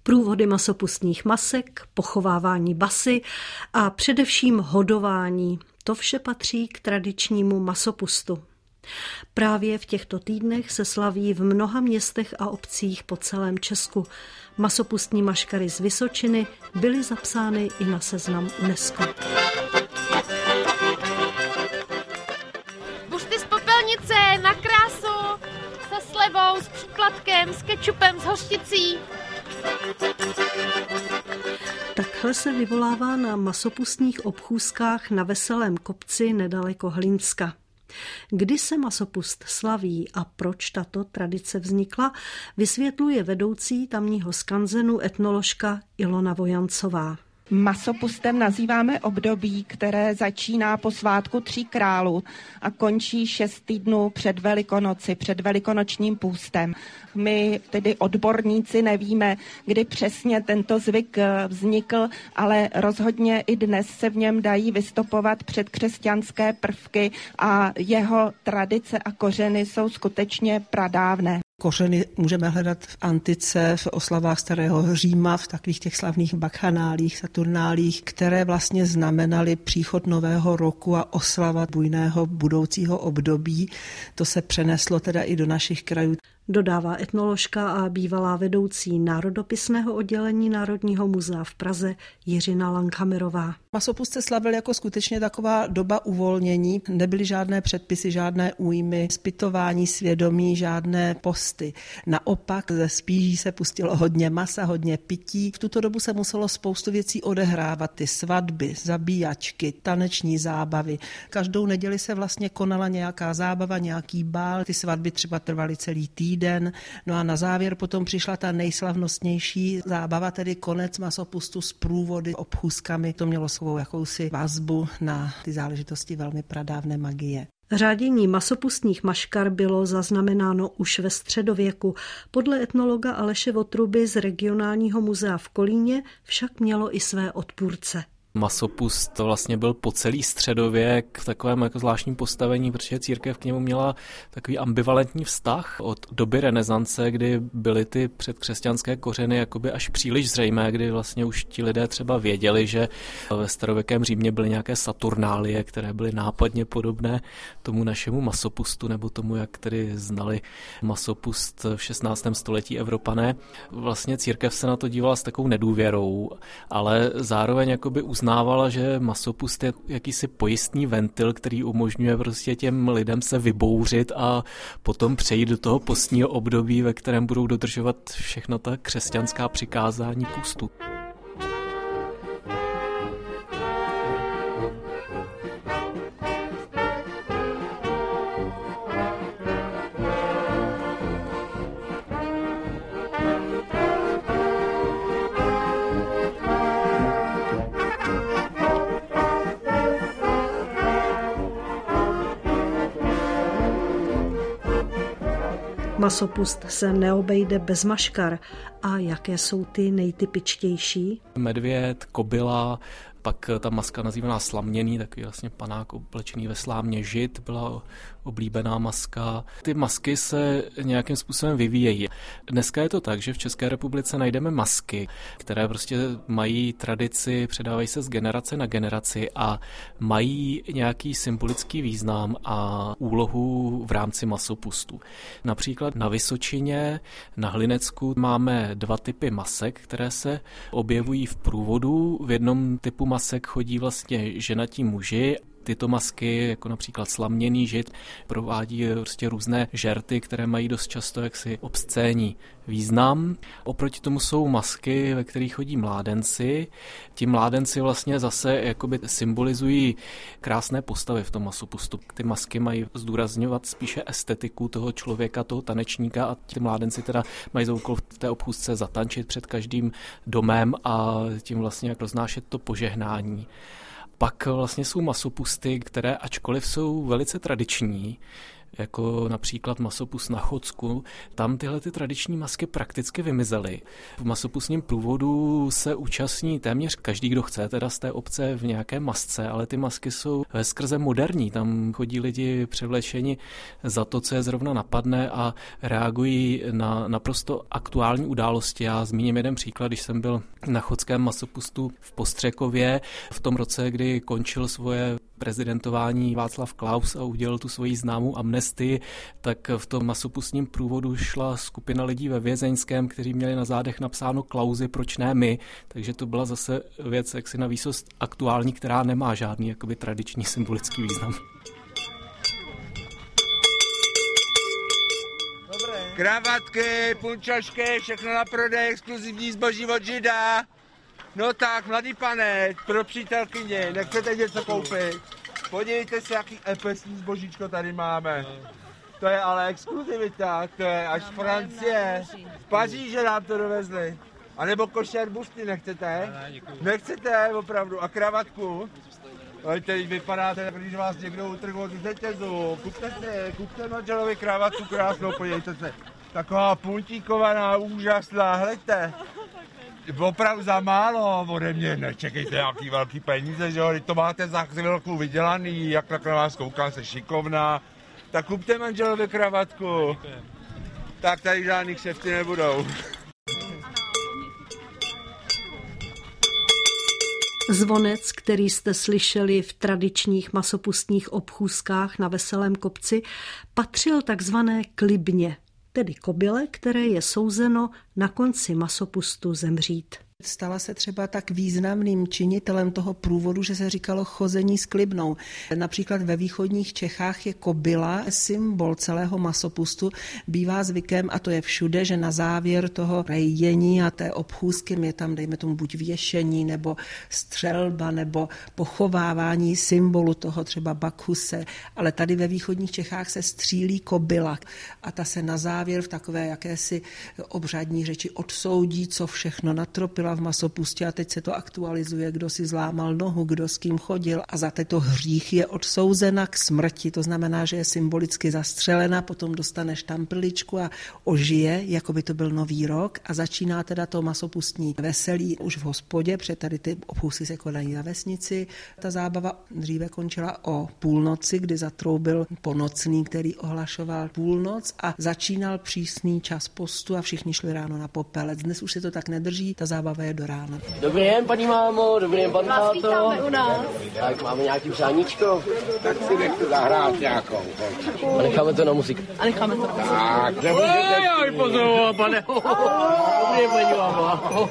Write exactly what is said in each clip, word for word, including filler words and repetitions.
průvody masopustních masek, pochovávání basy a především hodování. To vše patří k tradičnímu masopustu. Právě v těchto týdnech se slaví v mnoha městech a obcích po celém Česku. Masopustní maškary z Vysočiny byly zapsány i na seznam UNESCO. Buřty z popelnice na krásu, se slevou, s příplatkem, s kečupem, s hořčicí. Takhle se vyvolává na masopustních obchůzkách na Veselém kopci nedaleko Hlinska. Kdy se masopust slaví a proč tato tradice vznikla, vysvětluje vedoucí tamního skanzenu etnoložka Ilona Vojancová. Masopustem nazýváme období, které začíná po svátku Tří králů a končí šest týdnů před Velikonoci, před velikonočním půstem. My tedy odborníci nevíme, kdy přesně tento zvyk vznikl, ale rozhodně i dnes se v něm dají vystopovat předkřesťanské prvky a jeho tradice a kořeny jsou skutečně pradávné. Kořeny můžeme hledat v antice, v oslavách starého Říma, v takových těch slavných bakchanálích, saturnálích, které vlastně znamenaly příchod nového roku a oslava bujného budoucího období. To se přeneslo teda i do našich krajů. Dodává etnoložka a bývalá vedoucí národopisného oddělení Národního muzea v Praze Jiřina Langhammerová. Masopust se slavil jako skutečně taková doba uvolnění. Nebyly žádné předpisy, žádné újmy, zpytování svědomí, žádné posty. Naopak ze spíží se pustilo hodně masa, hodně pití. V tuto dobu se muselo spoustu věcí odehrávat. Ty svatby, zabíjačky, taneční zábavy. Každou neděli se vlastně konala nějaká zábava, nějaký bál. Ty svatby třeba trvaly celý týden. Den. No a na závěr potom přišla ta nejslavnostnější zábava, tedy konec masopustu s průvody, obchůzkami. To mělo svou jakousi vazbu na ty záležitosti velmi pradávné magie. Řádění masopustních maškar bylo zaznamenáno už ve středověku. Podle etnologa Aleše Votruby z regionálního muzea v Kolíně však mělo i své odpůrce. Masopust to vlastně byl po celý středověk v takovém jako zvláštním postavení, protože církev k němu měla takový ambivalentní vztah od doby renesance, kdy byly ty předkřesťanské kořeny jakoby až příliš zřejmé, kdy vlastně už ti lidé třeba věděli, že ve starověkém Římě byly nějaké saturnálie, které byly nápadně podobné tomu našemu masopustu, nebo tomu, jak tedy znali masopust v šestnáctém století Evropané. Vlastně církev se na to dívala s takovou nedůvěrou, ale zároveň jakoby uznávala, že masopust je jakýsi pojistný ventil, který umožňuje prostě těm lidem se vybouřit a potom přejít do toho postního období, ve kterém budou dodržovat všechna ta křesťanská přikázání pustu. Masopust se neobejde bez maškar. A jaké jsou ty nejtypičtější? Medvěd, kobyla, pak ta maska nazývaná slaměný, takový vlastně panák oblečený ve slámě žid, byla oblíbená maska. Ty masky se nějakým způsobem vyvíjejí. Dneska je to tak, že v České republice najdeme masky, které prostě mají tradici, předávají se z generace na generaci a mají nějaký symbolický význam a úlohu v rámci masopustu. Například na Vysočině, na Hlinecku máme dva typy masek, které se objevují v průvodu. V jednom typu masek chodí vlastně ženatí muži. Tyto masky, jako například slaměný žid, provádí prostě různé žerty, které mají dost často jaksi obscénní význam. Oproti tomu jsou masky, ve kterých chodí mládenci. Ti mládenci vlastně zase jakoby symbolizují krásné postavy v tom masopustu. Ty masky mají zdůrazňovat spíše estetiku toho člověka, toho tanečníka a ti mládenci teda mají za úkol v té obchůzce zatančit před každým domem a tím vlastně jak roznášet to požehnání. Pak vlastně jsou masopusty, které ačkoliv jsou velice tradiční, jako například masopust na Chodsku, tam tyhle ty tradiční masky prakticky vymizely. V masopustním průvodu se účastní téměř každý, kdo chce, teda z té obce v nějaké masce, ale ty masky jsou skrze moderní. Tam chodí lidi převlečeni za to, co je zrovna napadne a reagují na naprosto aktuální události. Já zmíním jeden příklad, když jsem byl na chodském masopustu v Postřekově v tom roce, kdy končil svoje prezidentování Václav Klaus a udělal tu svoji známou amnestii, tak v tom masopustním průvodu šla skupina lidí ve Vězeňském, kteří měli na zádech napsáno Klausy, proč ne my. Takže to byla zase věc jaksi na výsost aktuální, která nemá žádný jakoby tradiční symbolický význam. Kravatky, punčošky, všechno na prodej, exkluzivní zboží od Žida. No tak, mladý pane, pro přítelkyni, nechcete něco koupit? Podívejte se, jaký epesní zbožíčko tady máme. To je ale exkluzivita, to je až z Francie. Z Paříže nám to dovezli. A nebo košer busty nechcete? Nechcete, opravdu. A kravatku? Ale teď vypadáte, jako když vás někdo utrhl od řetězu. Kupte si, kupte manželovi kravatku krásnou, podívejte se. Taková puntíkovaná, úžasná, hleďte. Opravdu za málo ode mě, nečekejte nějaký velký peníze, že jo, to máte za chvilku vydělaný, jak tak na vás koukám, se šikovná. Tak kupte manželovi kravatku. Tak tady žádný kšefty nebudou. Zvonec, který jste slyšeli v tradičních masopustních obchůzkách na Veselém kopci, patřil takzvané klibně, tedy kobyle, které je souzeno na konci masopustu zemřít. Stala se třeba tak významným činitelem toho průvodu, že se říkalo chození s klibnou. Například ve východních Čechách je kobyla symbol celého masopustu. Bývá zvykem, a to je všude, že na závěr toho rejdění a té obchůzky je tam, dejme tomu, buď věšení, nebo střelba, nebo pochovávání symbolu toho třeba Bakhuse. Ale tady ve východních Čechách se střílí kobyla a ta se na závěr v takové jakési obřadní řeči odsoudí, co všechno natropila v masopustě a teď se to aktualizuje, kdo si zlámal nohu, kdo s kým chodil a za tento hřích je odsouzena k smrti. To znamená, že je symbolicky zastřelena, potom dostane štamprličku a ožije, jako by to byl nový rok a začíná teda to masopustní veselí už v hospodě, protože tady ty obchůzky se konají na vesnici. Ta zábava dříve končila o půlnoci, kdy zatroubil ponocný, který ohlašoval půlnoc a začínal přísný čas postu a všichni šli ráno na popelec. Dnes už se to tak nedrží, ta zábava je do rána. Dobrý den, paní mámo, dobrý den, pan Vás táto. vítáme u nás. Tak máme nějaký přáníčko? Tak si nechte zahrát nějakou. A necháme to na muziku. A necháme to. Tak, Oj, pozor, pane. Dobrý den, paní mámo.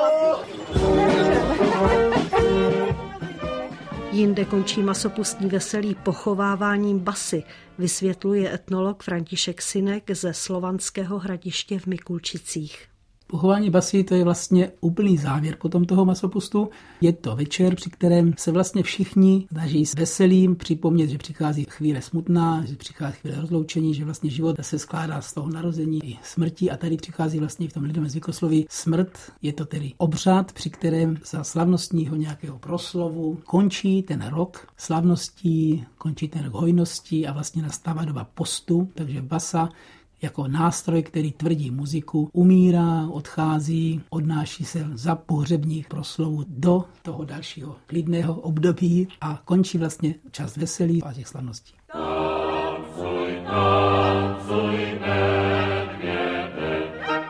Jinde končí masopustní veselí pochováváním basy, vysvětluje etnolog František Synek ze Slovanského Hradiště v Mikulčicích. Pochování basy, to je vlastně úplný závěr potom toho masopustu. Je to večer, při kterém se vlastně všichni snaží s veselím připomnět, že přichází chvíle smutná, že přichází chvíle rozloučení, že vlastně život se skládá z toho narození i smrti a tady přichází vlastně v tom lidovém zvykosloví smrt. Je to tedy obřad, při kterém za slavnostního nějakého proslovu končí ten rok slavností, končí ten rok hojností a vlastně nastává doba postu, takže basa jako nástroj, který tvrdí muziku, umírá, odchází, odnáší se za pohřebních proslovů do toho dalšího klidného období a končí vlastně čas veselí a těch slavností. Tancuj, tancuj, medvěde,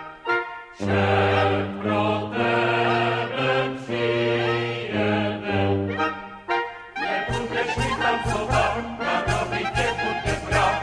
všem pro tebe přijede. Nebudeš mi tancovat, a aby tě bude brát.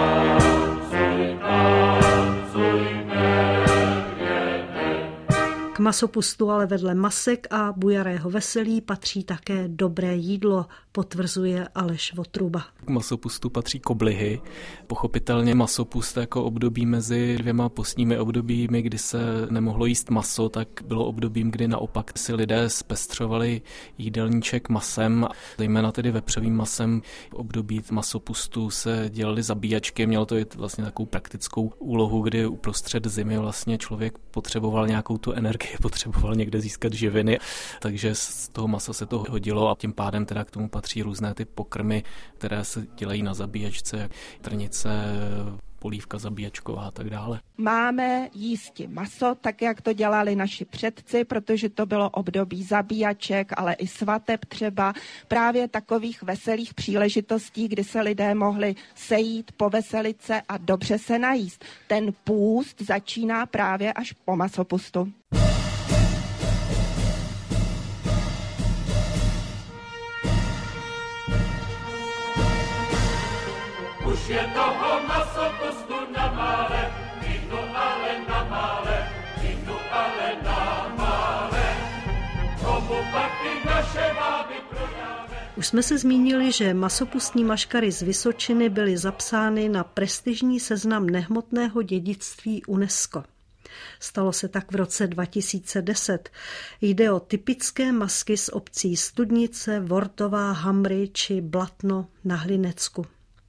K masopustu ale vedle masek a bujarého veselí patří také dobré jídlo, potvrzuje Aleš Votruba. K masopustu patří koblihy. Pochopitelně masopust jako období mezi dvěma postními obdobími, kdy se nemohlo jíst maso, tak bylo obdobím, kdy naopak si lidé zpestřovali jídelníček masem, zejména tedy vepřovým masem. V období masopustu se dělaly zabíjačky, mělo to i vlastně takovou praktickou úlohu, kdy uprostřed zimy vlastně člověk potřeboval nějakou tu energii taky potřeboval někde získat živiny, takže z toho masa se to hodilo a tím pádem teda k tomu patří různé ty pokrmy, které se dělají na zabíjačce, jak trnice, polívka zabíjačková a tak dále. Máme jísti maso, tak jak to dělali naši předci, protože to bylo období zabíjaček, ale i svateb třeba, právě takových veselých příležitostí, kdy se lidé mohli sejít, poveselit se a dobře se najíst. Ten půst začíná právě až po masopustu. Už je toho masopustu na mále, týdnu ale na mále, týdnu ale na mále, komu pak i naše báby prodáme. Už jsme se zmínili, že masopustní maškary z Vysočiny byly zapsány na prestižní seznam nehmotného dědictví UNESCO. Stalo se tak v roce dva tisíce deset. Jde o typické masky z obcí Studnice, Vortová, Hamry či Blatno na Hlinecku.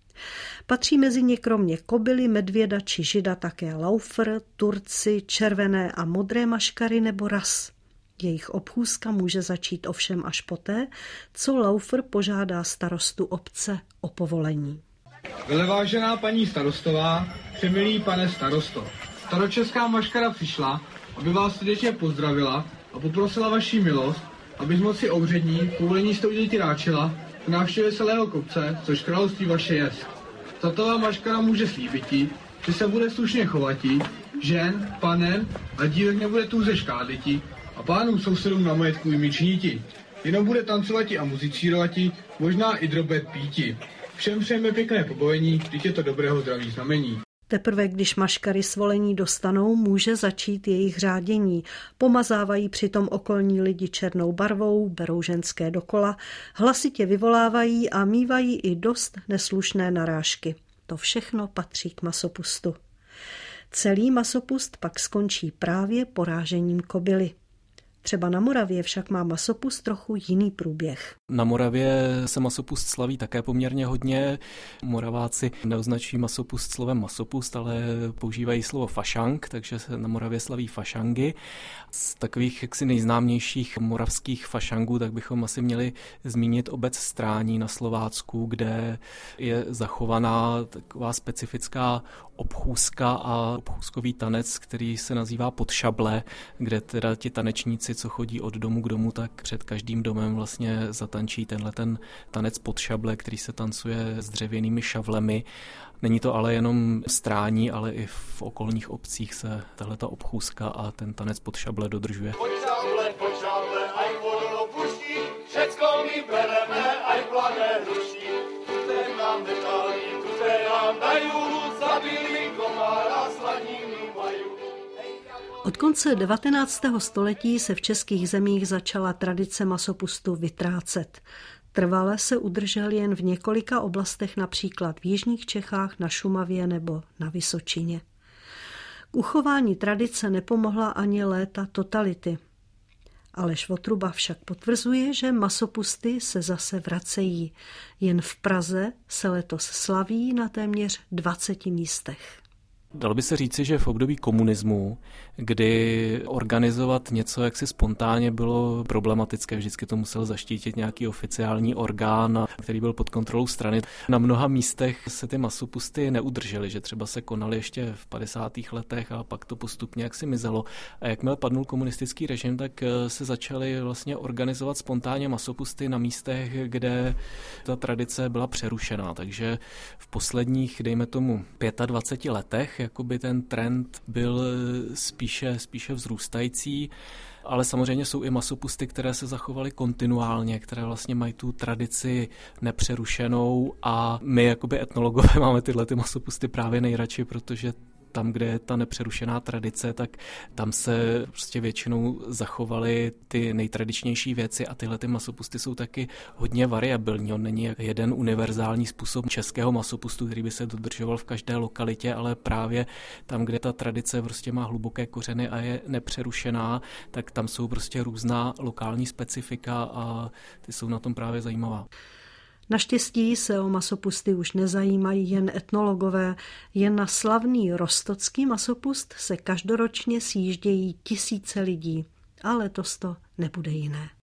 Patří mezi ně kromě kobily, medvěda či žida také laufr, turci, červené a modré maškary nebo ras. Jejich obchůzka může začít ovšem až poté, co laufr požádá starostu obce o povolení. Velevážená paní starostová, přemilý pane starosto, staročeská maškara přišla, aby vás srdečně pozdravila a poprosila vaši milost, aby z moci obřední povolení jste udělit ráčila k návštěvě celého kopce, což království vaše jest. Tatová maškara může slíbití, že se bude slušně chovatí, žen, panen a dívek nebude tůze škádlití a pánům sousedům na majetku jimi činiti. Jenom bude tancovati a muzicírovati, možná i drobet píti. Všem přejeme pěkné pobavení, vždyť je to dobrého zdraví znamení. Teprve když maškary svolení dostanou, může začít jejich řádění. Pomazávají přitom okolní lidi černou barvou, berou ženské dokola, hlasitě vyvolávají a mívají i dost neslušné narážky. To všechno patří k masopustu. Celý masopust pak skončí právě porážením kobily. Třeba na Moravě však má masopust trochu jiný průběh. Na Moravě se masopust slaví také poměrně hodně. Moraváci neoznačují masopust slovem masopust, ale používají slovo fašang, takže se na Moravě slaví fašangy. Z takových jaksi nejznámějších moravských fašangů tak bychom asi měli zmínit obec Strání na Slovácku, kde je zachovaná taková specifická obchůzka a obchůzkový tanec, který se nazývá podšable, kde teda ti tanečníci, co chodí od domu k domu, tak před každým domem vlastně zatančí tenhle ten tanec podšable, který se tancuje s dřevěnými šavlemi. Není to ale jenom v Strání, ale i v okolních obcích se tahleta obchůzka a ten tanec podšable dodržuje. Podšable, podšable, aj vodono puští, všecko my bereme, aj plané hruští. Tuté nám nedali, tuté nám dajú, zabili komára, slaninu majú. Od konce devatenáctého století se v českých zemích začala tradice masopustu vytrácet. Trvale se udržel jen v několika oblastech, například v jižních Čechách, na Šumavě nebo na Vysočině. K uchování tradice nepomohla ani léta totality. Aleš Votruba však potvrzuje, že masopusty se zase vracejí. Jen v Praze se letos slaví na téměř dvaceti místech. Dalo by se říci, že v období komunismu, kdy organizovat něco jaksi spontánně bylo problematické, vždycky to musel zaštítit nějaký oficiální orgán, který byl pod kontrolou strany. Na mnoha místech se ty masopusty neudržely, že třeba se konaly ještě v padesátých letech a pak to postupně jaksi mizelo. A jakmile padnul komunistický režim, tak se začaly vlastně organizovat spontánně masopusty na místech, kde ta tradice byla přerušená. Takže v posledních, dejme tomu, dvaceti pěti letech, jakoby ten trend byl spíše, spíše vzrůstající, ale samozřejmě jsou i masopusty, které se zachovaly kontinuálně, které vlastně mají tu tradici nepřerušenou a my jakoby etnologové máme tyhle ty masopusty právě nejradši, protože tam, kde je ta nepřerušená tradice, tak tam se prostě většinou zachovaly ty nejtradičnější věci a tyhle ty masopusty jsou taky hodně variabilní. On není jeden univerzální způsob českého masopustu, který by se dodržoval v každé lokalitě, ale právě tam, kde ta tradice prostě má hluboké kořeny a je nepřerušená, tak tam jsou prostě různá lokální specifika a ty jsou na tom právě zajímavá. Naštěstí se o masopusty už nezajímají jen etnologové, jen na slavný rostocký masopust se každoročně sjíždějí tisíce lidí. A letos to nebude jiné.